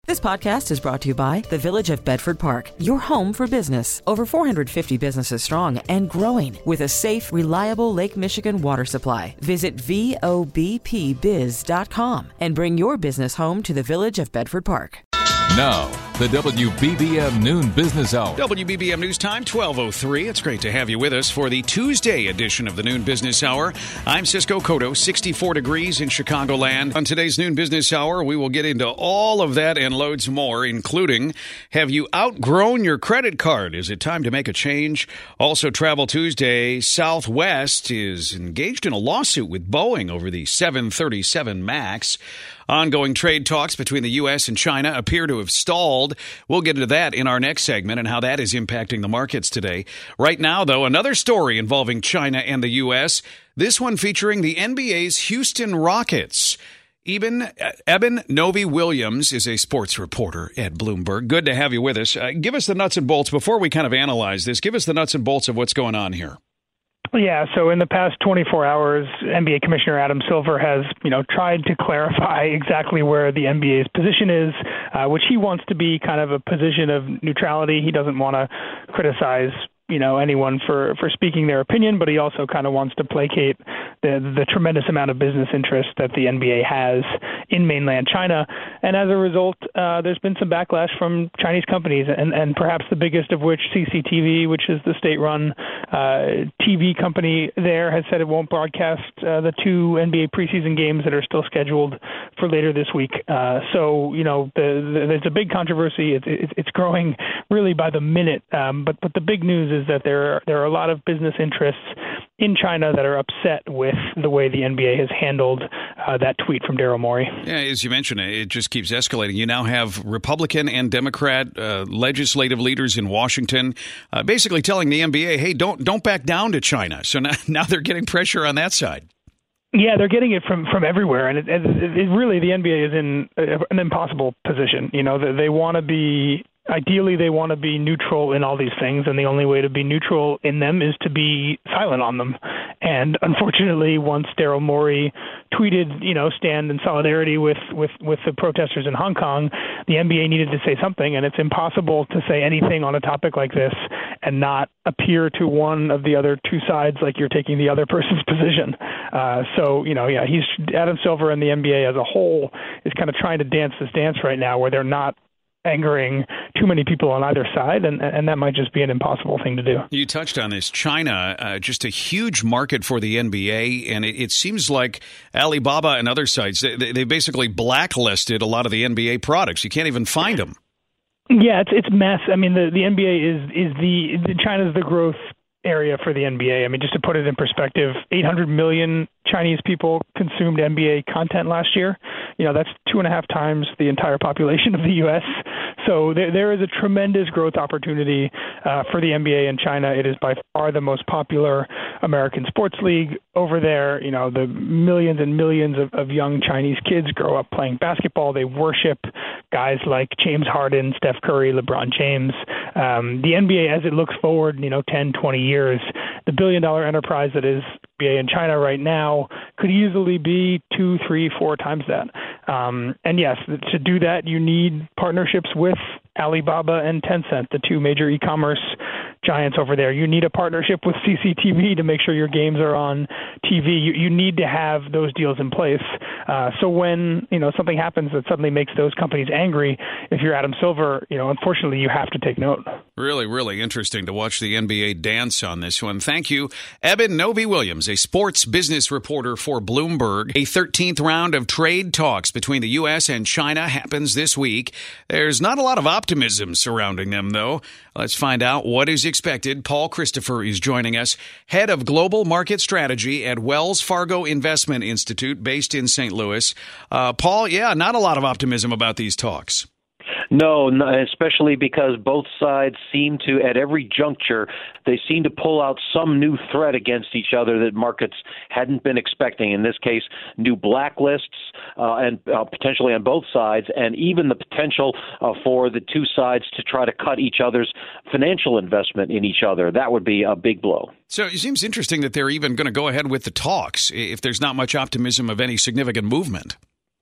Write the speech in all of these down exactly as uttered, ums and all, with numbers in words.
This podcast is brought to you by the Village of Bedford Park, your home for business. Over four hundred fifty businesses strong and growing with a safe, reliable Lake Michigan water supply. Visit V O B P biz dot com and bring your business home to the Village of Bedford Park. Now, the W B B M Noon Business Hour. W B B M News Time, twelve oh three. It's great to have you with us for the Tuesday edition of the Noon Business Hour. I'm Cisco Cotto, sixty-four degrees in Chicagoland. On today's Noon Business Hour, we will get into all of that and loads more, including, have you outgrown your credit card? Is it time to make a change? Also, Travel Tuesday, Southwest is engaged in a lawsuit with Boeing over the seven thirty-seven MAX. Ongoing trade talks between the U S and China appear to have stalled. We'll get into that in our next segment and how that is impacting the markets today. Right now, though, another story involving China and the U S, this one featuring the N B A's Houston Rockets. Eben, Eben Novy-Williams is a sports reporter at Bloomberg. Good to have you with us. Uh, give us the nuts and bolts. Before we kind of analyze this, give us the nuts and bolts of what's going on here. Yeah, so in the past twenty-four hours, N B A Commissioner Adam Silver has, you know, tried to clarify exactly where the N B A's position is, uh, which he wants to be kind of a position of neutrality. He doesn't want to criticize, you know, anyone for, for speaking their opinion, but he also kind of wants to placate the the tremendous amount of business interest that the N B A has in mainland China. And as a result, uh, there's been some backlash from Chinese companies, and, and perhaps the biggest of which, C C T V, which is the state-run uh, T V company there, has said it won't broadcast uh, the two N B A preseason games that are still scheduled for later this week. Uh, so, you know, the, the, there's a big controversy. It's, it, it's growing really by the minute. Um, but, but the big news is that there are, there are a lot of business interests in China that are upset with the way the N B A has handled uh, that tweet from Daryl Morey. Yeah, as you mentioned, it just keeps escalating. You now have Republican and Democrat uh, legislative leaders in Washington uh, basically telling the N B A, hey, don't don't back down to China. So now, now they're getting pressure on that side. Yeah, they're getting it from, from everywhere, and it, it, it really the N B A is in an impossible position. You know, they, they want to be. Ideally, they want to be neutral in all these things, and the only way to be neutral in them is to be silent on them. And unfortunately, once Daryl Morey tweeted, you know, stand in solidarity with, with, with the protesters in Hong Kong, the N B A needed to say something, and it's impossible to say anything on a topic like this and not appear to one of the other two sides like you're taking the other person's position. Uh, so, you know, yeah, he's Adam Silver and the N B A as a whole is kind of trying to dance this dance right now where they're not angering too many people on either side, and, and that might just be an impossible thing to do. You touched on this. China, uh, just a huge market for the N B A, and it, it seems like Alibaba and other sites, they, they basically blacklisted a lot of the N B A products. You can't even find them. Yeah, it's it's mess. I mean, the, the N B A is, is the, the China's the growth area for the N B A. I mean, just to put it in perspective, eight hundred million Chinese people consumed N B A content last year. You know, that's two and a half times the entire population of the U S. So there, there is a tremendous growth opportunity uh, for the N B A in China. It is by far the most popular American sports league over there. You know, the millions and millions of, of young Chinese kids grow up playing basketball. They worship guys like James Harden, Steph Curry, LeBron James. Um, the N B A, as it looks forward, you know, ten, twenty years, the billion dollar enterprise that is N B A in China right now could easily be two, three, four times that. Um, and yes, to do that, you need partnerships with Alibaba and Tencent, the two major e-commerce giants over there. You need a partnership with C C T V to make sure your games are on T V. You, you need to have those deals in place. Uh, so when, you know, something happens that suddenly makes those companies angry, if you're Adam Silver, you know, unfortunately you have to take note. Really, really interesting to watch the N B A dance on this one. Thank you. Eben Novy-Williams, a sports business reporter for Bloomberg. A thirteenth round of trade talks between the U S and China happens this week. There's not a lot of optimism surrounding them, though. Let's find out what is expected. Paul Christopher is joining us, head of global market strategy at Wells Fargo Investment Institute, based in Saint Louis. Uh, Paul, yeah, not a lot of optimism about these talks. No, especially because both sides seem to, at every juncture, they seem to pull out some new threat against each other that markets hadn't been expecting. In this case, new blacklists uh, and uh, potentially on both sides, and even the potential uh, for the two sides to try to cut each other's financial investment in each other. That would be a big blow. So it seems interesting that they're even going to go ahead with the talks if there's not much optimism of any significant movement.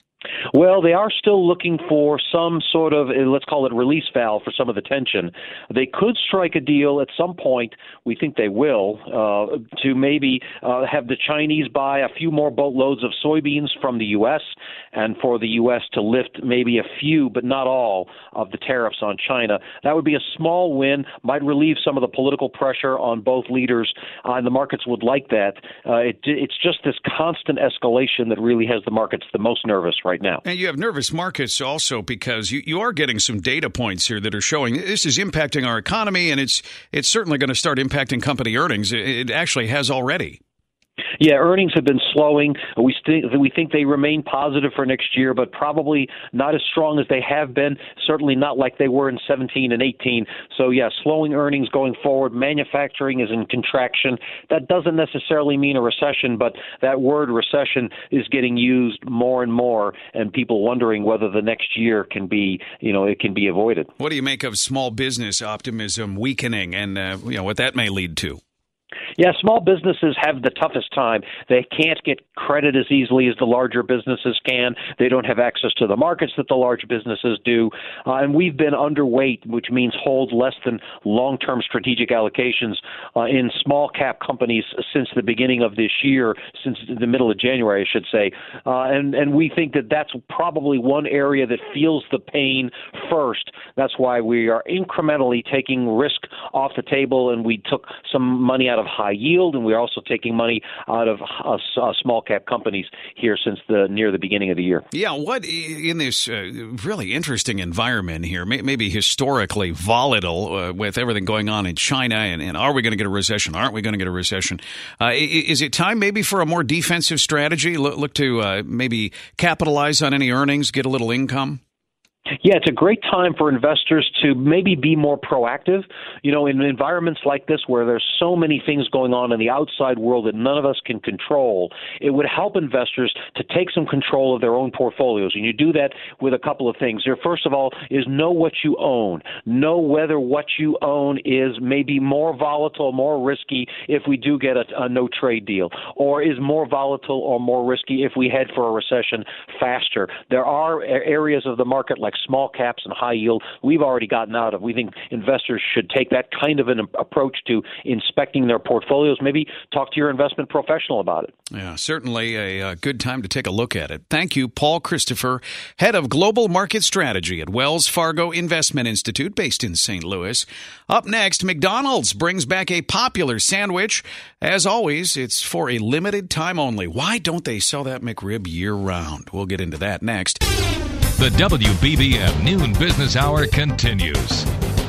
Well, they are still looking for some sort of, let's call it, release valve for some of the tension. They could strike a deal at some point, we think they will, uh, to maybe uh, have the Chinese buy a few more boatloads of soybeans from the U S and for the U S to lift maybe a few, but not all, of the tariffs on China. That would be a small win, might relieve some of the political pressure on both leaders, uh, and the markets would like that. Uh, it, it's just this constant escalation that really has the markets the most nervous right now. And you have nervous markets also because you, you are getting some data points here that are showing this is impacting our economy, and it's it's certainly going to start impacting company earnings. It, it actually has already. Yeah, earnings have been slowing. We st- we think they remain positive for next year, but probably not as strong as they have been, certainly not like they were in seventeen and eighteen. So, yeah, slowing earnings going forward. Manufacturing is in contraction. That doesn't necessarily mean a recession, but that word recession is getting used more and more, and people wondering whether the next year can be, you know, it can be avoided. What do you make of small business optimism weakening and, uh, you know, what that may lead to? Yeah, small businesses have the toughest time. They can't get credit as easily as the larger businesses can. They don't have access to the markets that the large businesses do. Uh, and we've been underweight, which means hold less than long-term strategic allocations uh, in small-cap companies since the beginning of this year, since the middle of January, I should say. Uh, and, and we think that that's probably one area that feels the pain first. That's why we are incrementally taking risk off the table, and we took some money out of high yield, and we're also taking money out of uh, uh, small cap companies here since the near the beginning of the year. Yeah, what in this uh, really interesting environment here, may, maybe historically volatile uh, with everything going on in China, and, and are we going to get a recession? Aren't we going to get a recession? Uh, is it time maybe for a more defensive strategy? Look, look to uh, maybe capitalize on any earnings, get a little income? Yeah, it's a great time for investors to maybe be more proactive. You know, in environments like this where there's so many things going on in the outside world that none of us can control, it would help investors to take some control of their own portfolios. And you do that with a couple of things. There, first of all, is know what you own. Know whether what you own is maybe more volatile, more risky if we do get a, a no-trade deal, or is more volatile or more risky if we head for a recession faster. There are areas of the market like small caps and high yield we've already gotten out of. We think investors should take that kind of an approach to inspecting their portfolios. Maybe talk to your investment professional about it. Yeah, certainly a, a good time to take a look at it. Thank you, Paul Christopher, head of global market strategy at Wells Fargo Investment Institute based in Saint Louis. Up next, McDonald's brings back a popular sandwich. As always, it's for a limited time only. Why don't they sell that McRib year-round? We'll get into that next. The W B B M Noon Business Hour continues.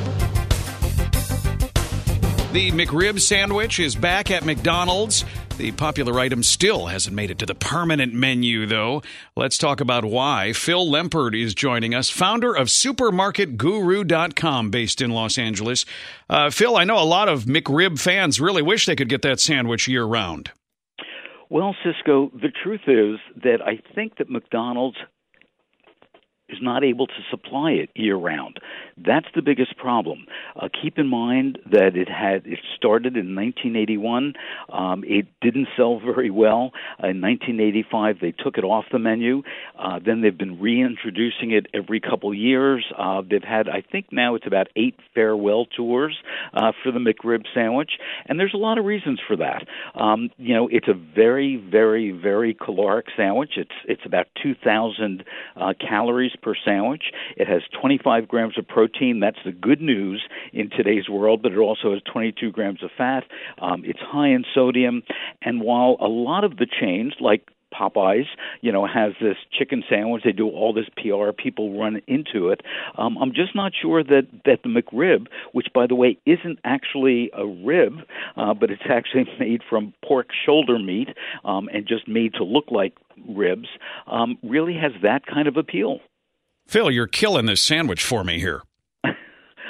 The McRib sandwich is back at McDonald's. The popular item still hasn't made it to the permanent menu, though. Let's talk about why. Phil Lempert is joining us, founder of supermarket guru dot com, based in Los Angeles. Uh, Phil, I know a lot of McRib fans really wish they could get that sandwich year-round. Well, Cisco, the truth is that I think that McDonald's is not able to supply it year-round. That's the biggest problem. Uh, keep in mind that it had it started in nineteen eighty-one. Um, it didn't sell very well. Uh, in nineteen eighty-five, they took it off the menu. Uh, then they've been reintroducing it every couple years. Uh, they've had, I think now it's about eight farewell tours uh, for the McRib sandwich, and there's a lot of reasons for that. Um, you know, it's a very, very, very caloric sandwich. It's it's about two thousand uh, calories per sandwich. It has twenty-five grams of protein. That's the good news in today's world, but it also has twenty-two grams of fat. Um, it's high in sodium. And while a lot of the chains, like Popeyes, you know, has this chicken sandwich, they do all this P R, people run into it. Um, I'm just not sure that, that the McRib, which, by the way, isn't actually a rib, uh, but it's actually made from pork shoulder meat um, and just made to look like ribs, um, really has that kind of appeal. Phil, you're killing this sandwich for me here.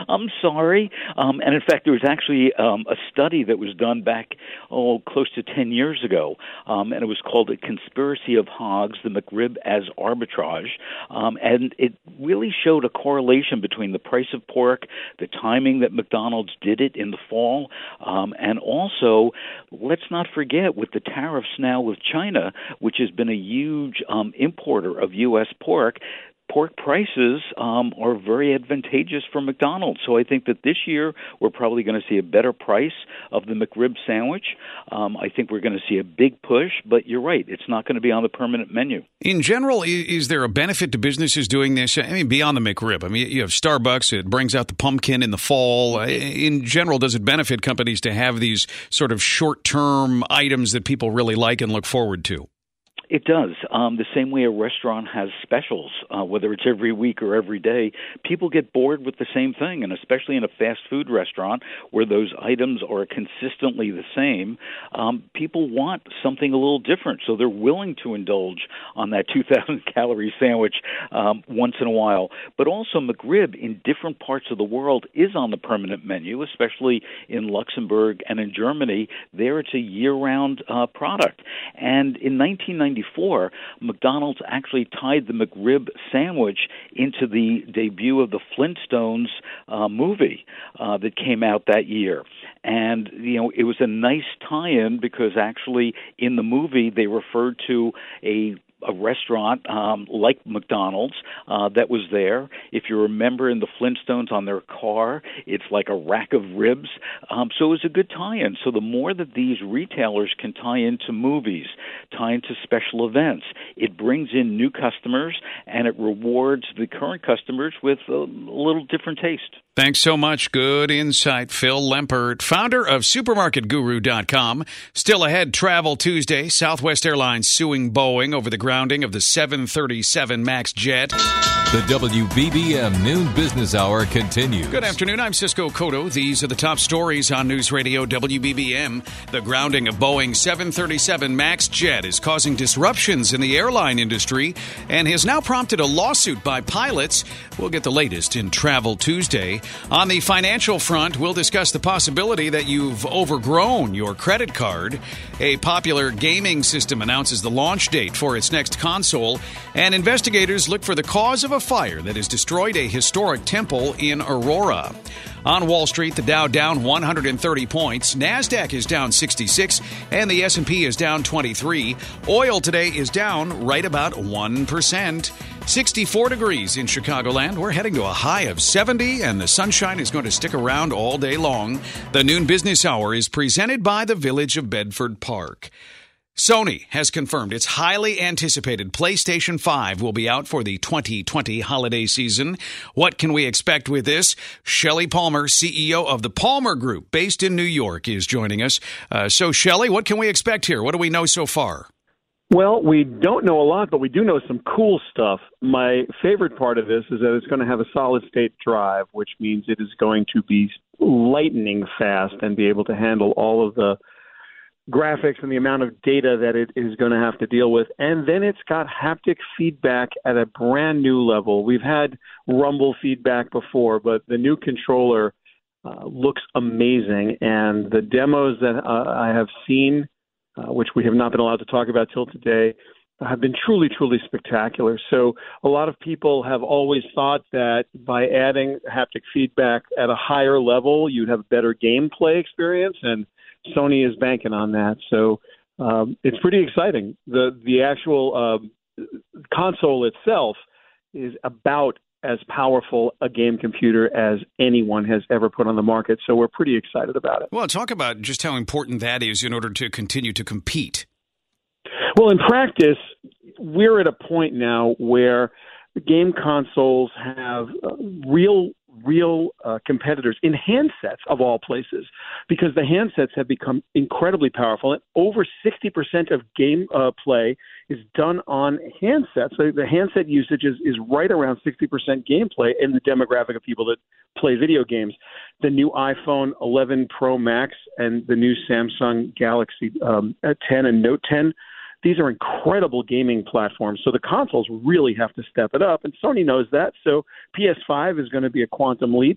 I'm sorry. Um, and in fact, there was actually um, a study that was done back, oh, close to ten years ago, um, and it was called A Conspiracy of Hogs, the McRib as Arbitrage. Um, and it really showed a correlation between the price of pork, the timing that McDonald's did it in the fall, um, and also, let's not forget, with the tariffs now with China, which has been a huge um, importer of U S pork, pork prices um, are very advantageous for McDonald's. So I think that this year we're probably going to see a better price of the McRib sandwich. Um, I think we're going to see a big push, but you're right, it's not going to be on the permanent menu. In general, is there a benefit to businesses doing this? I mean, beyond the McRib. I mean, you have Starbucks, it brings out the pumpkin in the fall. In general, does it benefit companies to have these sort of short-term items that people really like and look forward to? It does. Um, the same way a restaurant has specials, uh, whether it's every week or every day, people get bored with the same thing, and especially in a fast food restaurant where those items are consistently the same, um, people want something a little different, so they're willing to indulge on that two thousand calorie sandwich um, once in a while. But also McRib in different parts of the world is on the permanent menu, especially in Luxembourg and in Germany. There it's a year-round uh, product. And in nineteen ninety-four, McDonald's actually tied the McRib sandwich into the debut of the Flintstones uh, movie uh, that came out that year. And, you know, it was a nice tie-in because actually in the movie they referred to a a restaurant um, like McDonald's uh, that was there. If you remember in the Flintstones on their car, it's like a rack of ribs. Um, so it was a good tie-in. So the more that these retailers can tie into movies, tie into special events, it brings in new customers and it rewards the current customers with a little different taste. Thanks so much. Good insight. Phil Lempert, founder of supermarket guru dot com. Still ahead, Travel Tuesday. Southwest Airlines suing Boeing over the grounding of the seven thirty-seven MAX jet. The W B B M Noon Business Hour continues. Good afternoon. I'm Cisco Cotto. These are the top stories on News Radio W B B M. The grounding of Boeing's seven thirty-seven MAX jet is causing disruptions in the airline industry and has now prompted a lawsuit by pilots. We'll get the latest in Travel Tuesday. On the financial front, we'll discuss the possibility that you've overgrown your credit card. A popular gaming system announces the launch date for its next console, and investigators look for the cause of a fire that has destroyed a historic temple in Aurora. On Wall Street, the Dow down one hundred thirty points, NASDAQ is down sixty-six, and the S and P is down twenty-three. Oil today is down right about one percent. sixty-four degrees in Chicagoland. We're heading to a high of seventy, and the sunshine is going to stick around all day long. The Noon Business Hour is presented by the Village of Bedford Park. Sony has confirmed its highly anticipated PlayStation five will be out for the twenty twenty holiday season. What can we expect with this? Shelley Palmer, C E O of the Palmer Group, based in New York, is joining us. Uh, so, Shelley, what can we expect here? What do we know so far? Well, we don't know a lot, but we do know some cool stuff. My favorite part of this is that it's going to have a solid-state drive, which means it is going to be lightning fast and be able to handle all of the graphics and the amount of data that it is going to have to deal with. And then it's got haptic feedback at a brand new level. We've had rumble feedback before, but the new controller uh, looks amazing. And the demos that uh, I have seen, uh, which we have not been allowed to talk about till today, have been truly, truly spectacular. So a lot of people have always thought that by adding haptic feedback at a higher level, you'd have a better gameplay experience, and Sony is banking on that. So um, it's pretty exciting. The the actual um, console itself is about as powerful a game computer as anyone has ever put on the market. So we're pretty excited about it. Well, talk about just how important that is in order to continue to compete. Well, in practice, we're at a point now where game consoles have uh, real real uh, competitors in handsets of all places, because the handsets have become incredibly powerful. And over sixty percent of game uh, play is done on handsets. So the handset usage is, is right around sixty percent gameplay in the demographic of people that play video games. The new iPhone eleven Pro Max and the new Samsung Galaxy um, ten and Note ten, these are incredible gaming platforms, so the consoles really have to step it up, and Sony knows that. So P S five is going to be a quantum leap.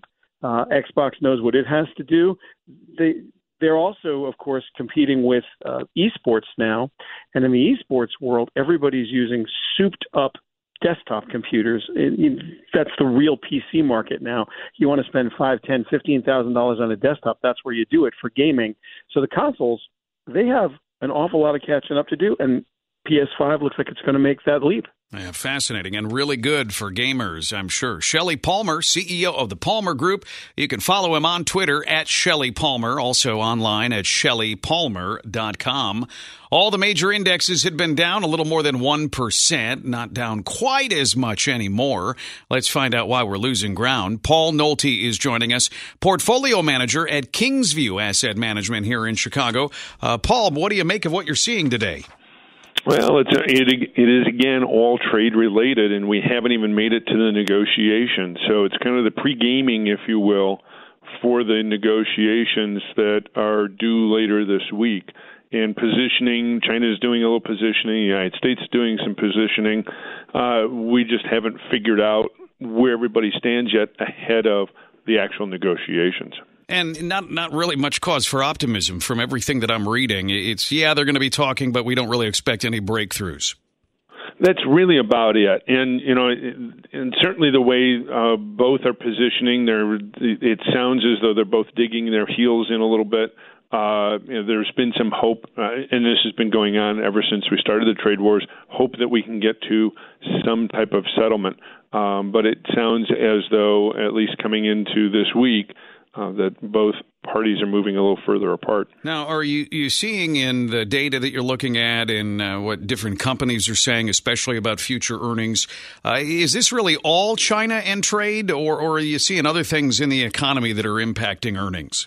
Uh, Xbox knows what it has to do. They they're also, of course, competing with uh, esports now, and in the esports world, everybody's using souped up desktop computers. It, it, that's the real P C market now. You want to spend five, ten, fifteen thousand dollars on a desktop, that's where you do it for gaming. So the consoles, they have an awful lot of catching up to do, and P S five looks like it's going to make that leap. Yeah, fascinating and really good for gamers, I'm sure. Shelley Palmer, C E O of the Palmer Group. You can follow him on Twitter at Shelley Palmer, also online at shelley palmer dot com. All the major indexes had been down a little more than one percent, not down quite as much anymore. Let's find out why we're losing ground. Paul Nolte is joining us, portfolio manager at Kingsview Asset Management here in Chicago. Uh, Paul, what do you make of what you're seeing today? Well, it's a, it, it is, again, all trade-related, and we haven't even made it to the negotiations. So it's kind of the pre-gaming, if you will, for the negotiations that are due later this week. And positioning, China is doing a little positioning, the United States is doing some positioning. Uh, we just haven't figured out where everybody stands yet ahead of the actual negotiations. And not not really much cause for optimism from everything that I'm reading. It's, yeah, they're going to be talking, but we don't really expect any breakthroughs. That's really about it. And, you know, and certainly the way uh, both are positioning, they're, it sounds as though they're both digging their heels in a little bit. Uh, you know, there's been some hope, uh, and this has been going on ever since we started the trade wars, hope that we can get to some type of settlement. Um, but it sounds as though, at least coming into this week, Uh, that both parties are moving a little further apart. Now, are you, you seeing in the data that you're looking at and uh, what different companies are saying, especially about future earnings, uh, is this really all China and trade, or, or are you seeing other things in the economy that are impacting earnings?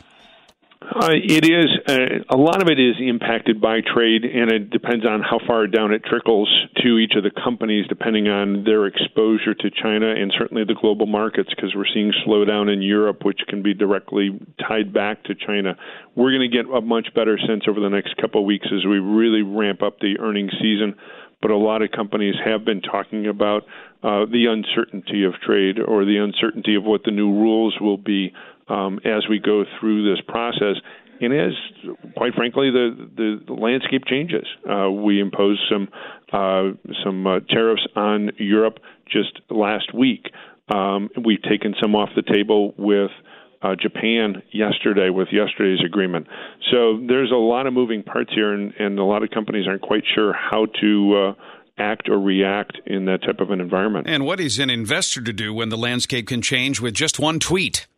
Uh, it is. Uh, a lot of it is impacted by trade, and it depends on how far down it trickles to each of the companies, depending on their exposure to China and certainly the global markets, because we're seeing slowdown in Europe, which can be directly tied back to China. We're going to get a much better sense over the next couple of weeks as we really ramp up the earnings season. But a lot of companies have been talking about uh, the uncertainty of trade or the uncertainty of what the new rules will be um, as we go through this process. And as, quite frankly, the, the, the landscape changes. Uh, we imposed some uh, some uh, tariffs on Europe just last week. Um, we've taken some off the table with Uh, Japan yesterday with yesterday's agreement. So there's a lot of moving parts here, and, and a lot of companies aren't quite sure how to uh, act or react in that type of an environment. And what is an investor to do when the landscape can change with just one tweet?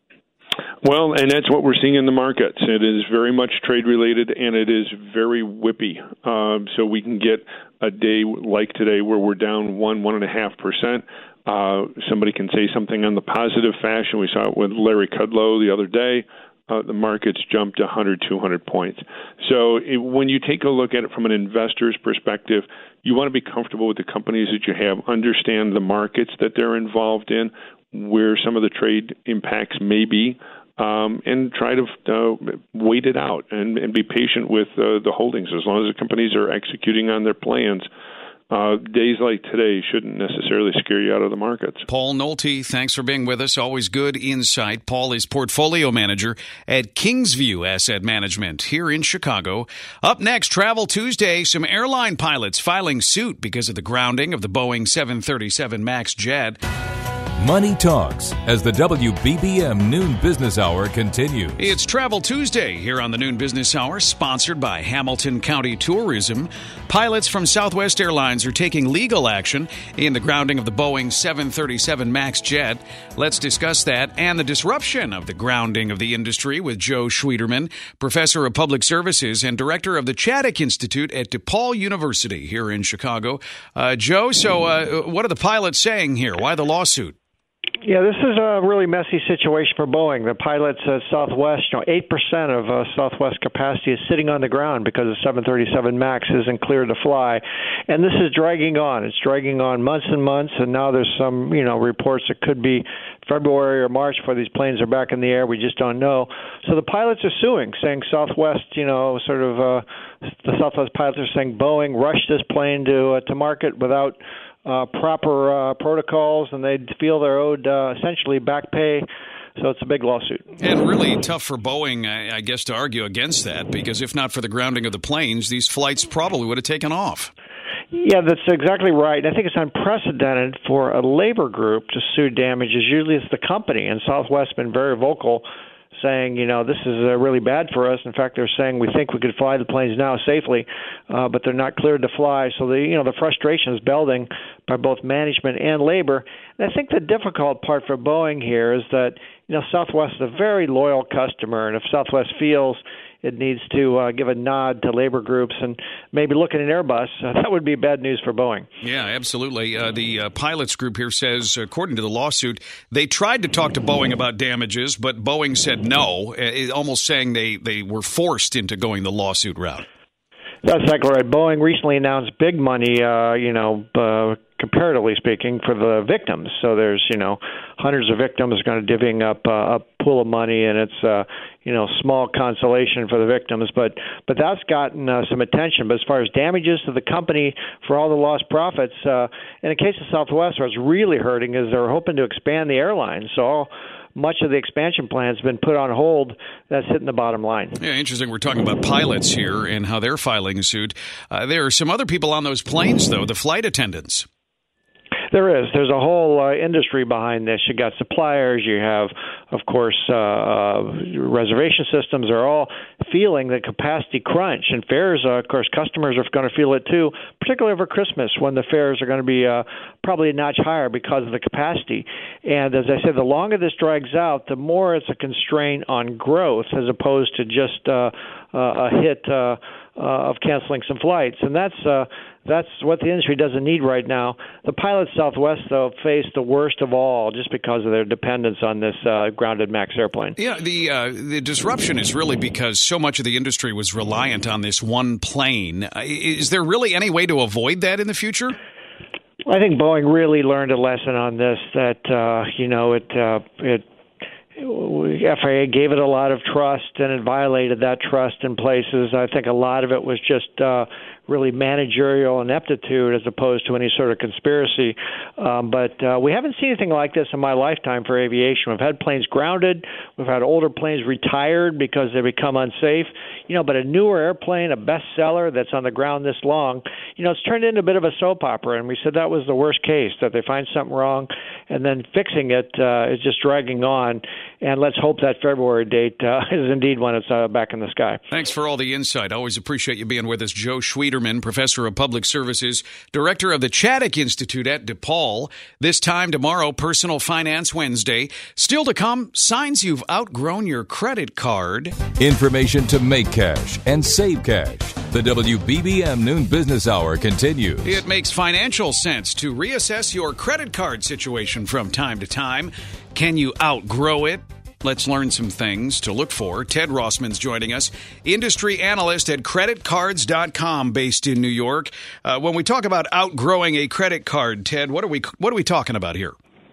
Well, and that's what we're seeing in the markets. It is very much trade-related, and it is very whippy. Uh, so we can get a day like today where we're down one, one and a half percent. Uh, somebody can say something on the positive fashion. We saw it with Larry Kudlow the other day. Uh, the markets jumped one hundred, two hundred points. So it, when you take a look at it from an investor's perspective, you want to be comfortable with the companies that you have, understand the markets that they're involved in, where some of the trade impacts may be, um, and try to uh, wait it out and, and be patient with uh, the holdings. As long as the companies are executing on their plans, Uh, days like today shouldn't necessarily scare you out of the markets. Paul Nolte, thanks for being with us. Always good insight. Paul is portfolio manager at Kingsview Asset Management here in Chicago. Up next, Travel Tuesday, some airline pilots filing suit because of the grounding of the Boeing seven thirty-seven MAX jet. Money Talks as the W B B M Noon Business Hour continues. It's Travel Tuesday here on the Noon Business Hour, sponsored by Hamilton County Tourism. Pilots from Southwest Airlines are taking legal action in the grounding of the Boeing seven thirty-seven MAX jet. Let's discuss that and the disruption of the grounding of the industry with Joe Schwieterman, Professor of Public Services and Director of the Chaddick Institute at DePaul University here in Chicago. Uh, Joe, so uh, what are the pilots saying here? Why the lawsuit? Yeah, this is a really messy situation for Boeing. The pilots at Southwest, you know, eight percent of uh, Southwest capacity is sitting on the ground because the seven thirty-seven MAX isn't cleared to fly. And this is dragging on. It's dragging on months and months, and now there's some, you know, reports it could be February or March before these planes are back in the air. We just don't know. So the pilots are suing, saying Southwest, you know, sort of uh, the Southwest pilots are saying Boeing rushed this plane to uh, to market without Uh, proper uh, protocols, and they feel they're owed uh, essentially back pay. So it's a big lawsuit. And really tough for Boeing, I, I guess, to argue against that, because if not for the grounding of the planes, these flights probably would have taken off. Yeah, that's exactly right. I think it's unprecedented for a labor group to sue damages. Usually it's the company, and Southwest has been very vocal, saying, you know, this is uh, really bad for us. In fact, they're saying we think we could fly the planes now safely, uh, but they're not cleared to fly. So the you know the frustration is building by both management and labor. And I think the difficult part for Boeing here is that you know Southwest is a very loyal customer, and if Southwest feels it needs to uh, give a nod to labor groups and maybe look at an Airbus, uh, that would be bad news for Boeing. Yeah, absolutely. Uh, the uh, pilots group here says, according to the lawsuit, they tried to talk to Boeing about damages, but Boeing said no, uh, almost saying they, they were forced into going the lawsuit route. That's exactly right. Boeing recently announced big money, uh, you know, uh, comparatively speaking, for the victims. So there's, you know, hundreds of victims going to divvying up uh, a pool of money, and it's, uh, you know, small consolation for the victims. But but that's gotten uh, some attention. But as far as damages to the company for all the lost profits, uh, in the case of Southwest, what's really hurting is they're hoping to expand the airline. So all much of the expansion plan has been put on hold. That's hitting the bottom line. Yeah, interesting. We're talking about pilots here and how they're filing suit. Uh, there are some other people on those planes, though, the flight attendants. There is. There's a whole uh, industry behind this. You got suppliers. You have, of course, uh, uh, reservation systems are all feeling the capacity crunch. And fares, uh, of course, customers are going to feel it too, particularly over Christmas when the fares are going to be uh, probably a notch higher because of the capacity. And as I said, the longer this drags out, the more it's a constraint on growth as opposed to just uh, uh, a hit uh, uh, of canceling some flights. And that's uh, that's what the industry doesn't need right now. The pilots Southwest, though, face the worst of all just because of their dependence on this uh, grounded MAX airplane. Yeah, the uh, the disruption is really because so much of the industry was reliant on this one plane. Uh, is there really any way to avoid that in the future? I think Boeing really learned a lesson on this, that, uh, you know, it uh, it F A A gave it a lot of trust, and it violated that trust in places. I think a lot of it was just uh, really managerial ineptitude as opposed to any sort of conspiracy. Um, but uh, we haven't seen anything like this in my lifetime for aviation. We've had planes grounded. We've had older planes retired because they become unsafe. You know, but a newer airplane, a bestseller that's on the ground this long, you know, it's turned into a bit of a soap opera. And we said that was the worst case, that they find something wrong and then fixing it uh, is just dragging on. And let's hope that February date uh, is indeed when it's uh, back in the sky. Thanks for all the insight. Always appreciate you being with us. Joe Schwieterman, Professor of Public Services, Director of the Chaddick Institute at DePaul. This time tomorrow, Personal Finance Wednesday. Still to come, signs you've outgrown your credit card. Information to make cash and save cash. The W B B M Noon Business Hour continues. It makes financial sense to reassess your credit card situation from time to time. Can you outgrow it? Let's learn some things to look for. Ted Rossman's joining us, industry analyst at credit cards dot com, based in New York. Uh, when we talk about outgrowing a credit card, Ted, what are we what are we talking about here?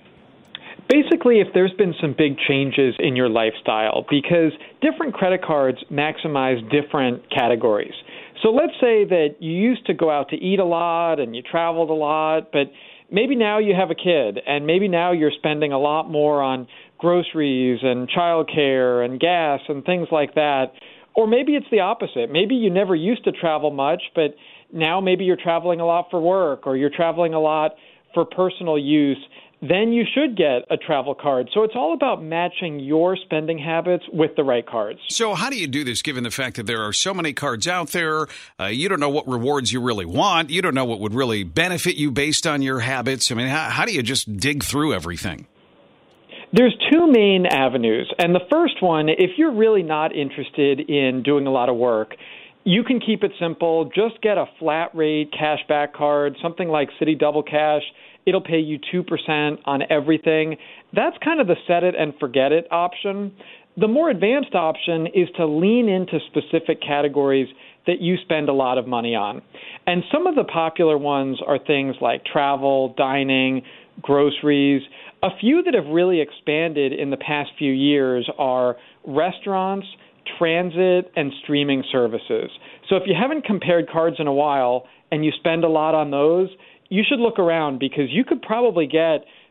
Basically, if there's been some big changes in your lifestyle, because different credit cards maximize different categories. So let's say that you used to go out to eat a lot and you traveled a lot, but maybe now you have a kid, and maybe now you're spending a lot more on groceries and childcare and gas and things like that. Or maybe it's the opposite. Maybe you never used to travel much, but now maybe you're traveling a lot for work, or you're traveling a lot for personal use. Then you should get a travel card. So it's all about matching your spending habits with the right cards. So how do you do this, given the fact that there are so many cards out there? Uh, you don't know what rewards you really want. You don't know what would really benefit you based on your habits. I mean, how, how do you just dig through everything? There's two main avenues. And the first one, if you're really not interested in doing a lot of work, you can keep it simple. Just get a flat rate cashback card, something like Citi Double Cash. It'll pay you two percent on everything. That's kind of the set it and forget it option. The more advanced option is to lean into specific categories that you spend a lot of money on. And some of the popular ones are things like travel, dining, groceries. A few that have really expanded in the past few years are restaurants, transit, and streaming services. So if you haven't compared cards in a while and you spend a lot on those, you should look around, because you could probably get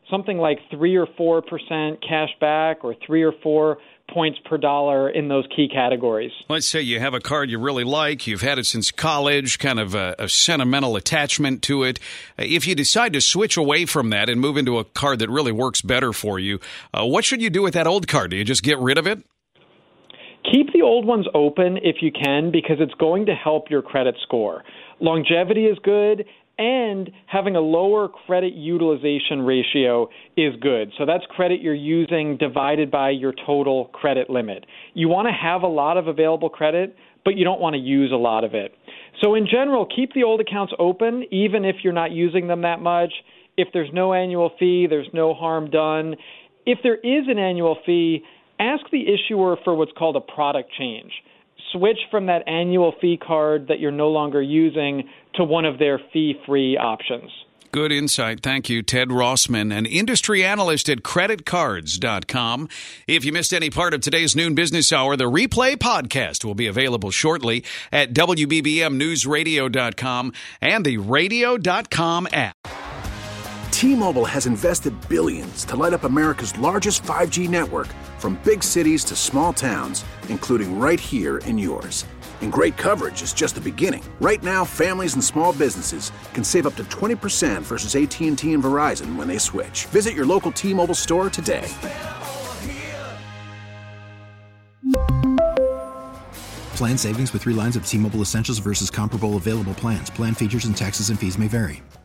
something like three or four percent cash back or three or four points per dollar in those key categories. Let's say you have a card you really like, you've had it since college, kind of a, a sentimental attachment to it. If you decide to switch away from that and move into a card that really works better for you, uh, what should you do with that old card? Do you just get rid of it? Keep the old ones open if you can, because it's going to help your credit score. Longevity is good, and having a lower credit utilization ratio is good. So that's credit you're using divided by your total credit limit. You want to have a lot of available credit, but you don't want to use a lot of it. So in general, keep the old accounts open, even if you're not using them that much. If there's no annual fee, there's no harm done. If there is an annual fee, ask the issuer for what's called a product change. Switch from that annual fee card that you're no longer using to one of their fee-free options. Good insight. Thank you, Ted Rossman, an industry analyst at credit cards dot com. If you missed any part of today's Noon Business Hour, the replay podcast will be available shortly at W B B M news radio dot com and the radio dot com app. T-Mobile has invested billions to light up America's largest five G network, from big cities to small towns, including right here in yours. And great coverage is just the beginning. Right now, families and small businesses can save up to twenty percent versus A T and T and Verizon when they switch. Visit your local T-Mobile store today. Plan savings with three lines of T-Mobile Essentials versus comparable available plans. Plan features and taxes and fees may vary.